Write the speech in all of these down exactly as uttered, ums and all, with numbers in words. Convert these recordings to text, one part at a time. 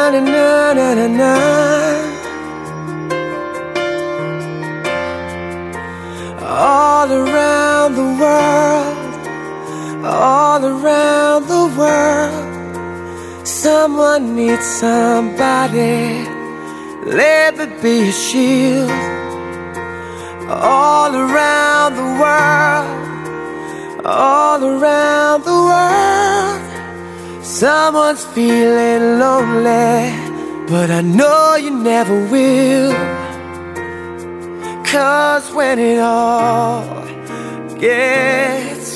na na na na na. All around the world, all around the world, someone needs somebody. Let me be a shield. All around the world, all around the world, someone's feeling lonely, but I know you never will. 'Cause when it all gets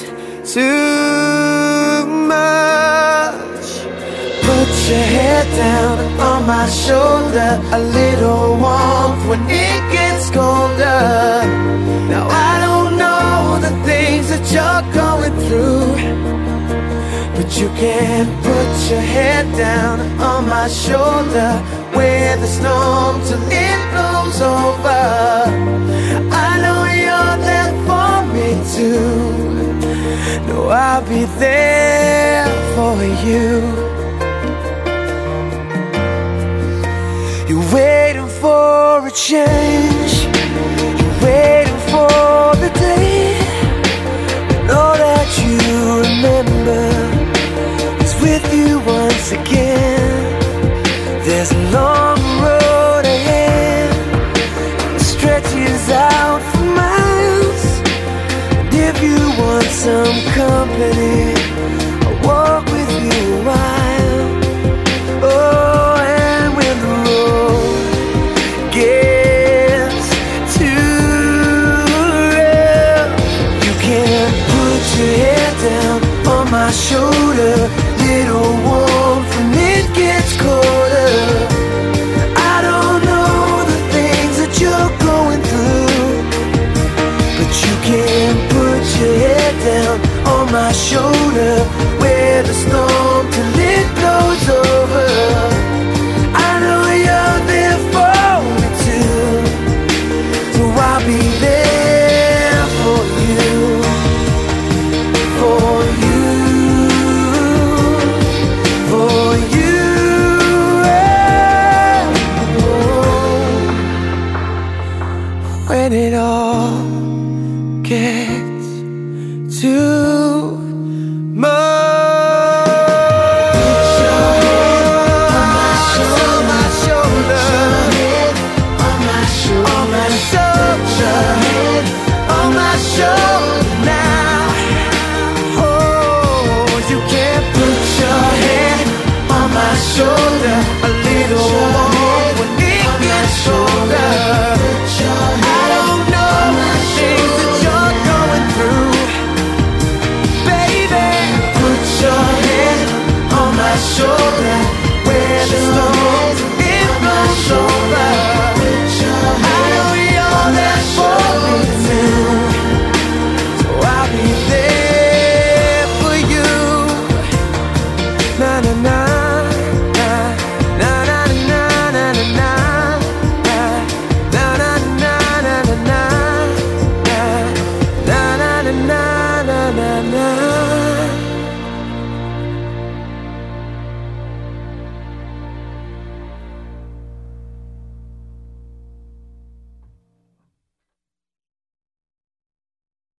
too much, put your head down on my shoulder. A little warmth when it gets colder. Now I don't know the things that you're going through, but you can put your head down on my shoulder. Weather the storm till it blows over. I know you're there for me too. No, I'll be there for you. You're waiting for a change. You're waiting for the day. Know that you remember it's with you once again. There's a long road ahead, it stretches out for miles. And if you want some company, I'll walk with you a while. Oh, and when the road gets too rough, you can put your head down on my shoulder. Little warmth when it gets colder. I don't know the things that you're going through, but you can put your head down on my shoulder. Weather the storm till it blows over. I know you're there for me too, so I'll be there for you, for you, for you. When it all gets too